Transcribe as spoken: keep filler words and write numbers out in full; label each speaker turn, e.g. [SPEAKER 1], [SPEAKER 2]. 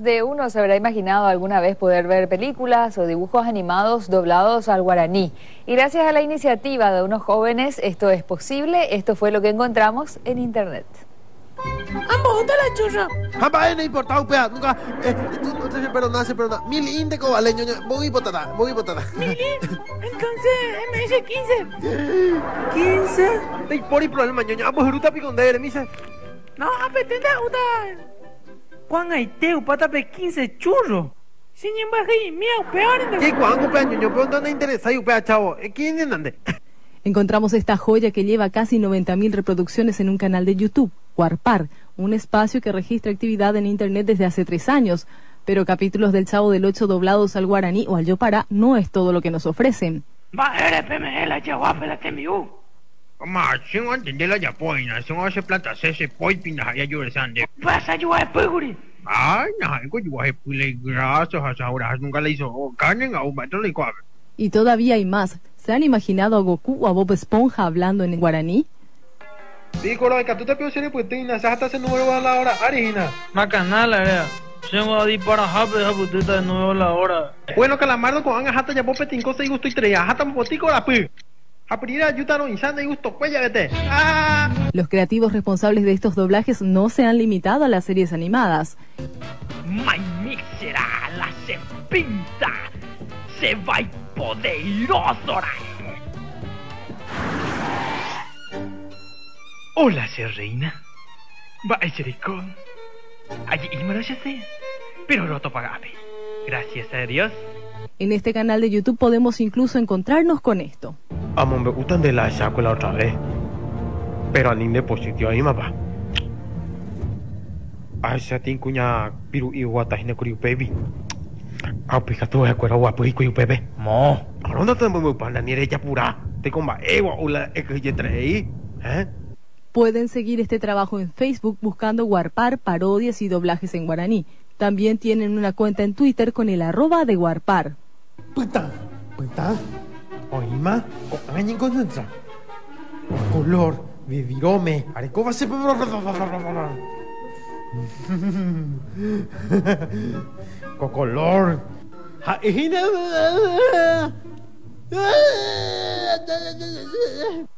[SPEAKER 1] de uno se habrá imaginado alguna vez poder ver películas o dibujos animados doblados al guaraní. Y gracias a la iniciativa de unos jóvenes esto es posible. Esto fue lo que encontramos en internet.
[SPEAKER 2] Ambos, está la churra.
[SPEAKER 3] Jamás no importa, upea, nunca. Eh, no se perdona, se perdona. Mil índico, vale, ñoño. Voy potata, voy potata.
[SPEAKER 2] Mili, entonces me dice quince.
[SPEAKER 3] ¿quince? Te por el problema, ñoño. Ambos ruta picondere, misa.
[SPEAKER 2] No, apetenda, uta. Juan Aiteu, patape quince churro. Sin embargo, mira, peor.
[SPEAKER 3] ¿Qué cuán, upea, ñoño? ¿Pero dónde interesa, upea, chavo? ¿Quién es dónde?
[SPEAKER 4] Encontramos esta joya que lleva casi noventa mil reproducciones en un canal de YouTube, Warpar, un espacio que registra actividad en Internet desde hace tres años. Pero capítulos del Chavo del Ocho doblados al guaraní o al yopara no es todo lo que nos ofrecen.
[SPEAKER 2] Va, R P M, la chaguapa, la T M U.
[SPEAKER 5] Ma, sin entender la yapoina, sin hacer plata, se poi pinda ya yo sande.
[SPEAKER 2] Pasa yo a peguri.
[SPEAKER 5] Ay, no, yo yo he pule grasos, ahora nunca le hizo carne a un batón de cuave.
[SPEAKER 4] Y todavía hay más. ¿Se han imaginado a Goku o a Bob Esponja hablando en guaraní?
[SPEAKER 3] Sí, coro, que tú te pides ser putina, se hasta ese número a la hora, Arina.
[SPEAKER 6] Macanala, era. Tengo a para hape, haputita de nuevo la hora.
[SPEAKER 3] Bueno, calamardo con anga hata ya pope tinco se gusto y tres, hata motico la pu. Aprira ayúdalo insana y gusto cuella vete. ¡Ah!
[SPEAKER 4] Los creativos responsables de estos doblajes no se han limitado a las series animadas.
[SPEAKER 2] My mixera, la se pinta. Se va poderoso. Hola, ser reina. Va a ser con. Allí me lo sé. Pero roto pagabe. Gracias a Dios.
[SPEAKER 4] En este canal de YouTube podemos incluso encontrarnos con esto.
[SPEAKER 3] Amo, me gustan de la escuela otra vez. Pero al dispositivo ahí, papá. Ay, se tiene cuña piru y guata y necuriu baby. Ah, pica tu escuela guapo y cuyu bebé.
[SPEAKER 6] Mo.
[SPEAKER 3] Ahora no te muy pana ni eres ya pura. Te comba ewa o la equilletrei. ¿Eh?
[SPEAKER 4] Pueden seguir este trabajo en Facebook buscando Warpar, parodias y doblajes en guaraní. También tienen una cuenta en Twitter con el arroba de Warpar.
[SPEAKER 3] Puta, puta. Oima, o añen concentra. Color, vivirome, areco va a ser. Cocolor. Ha,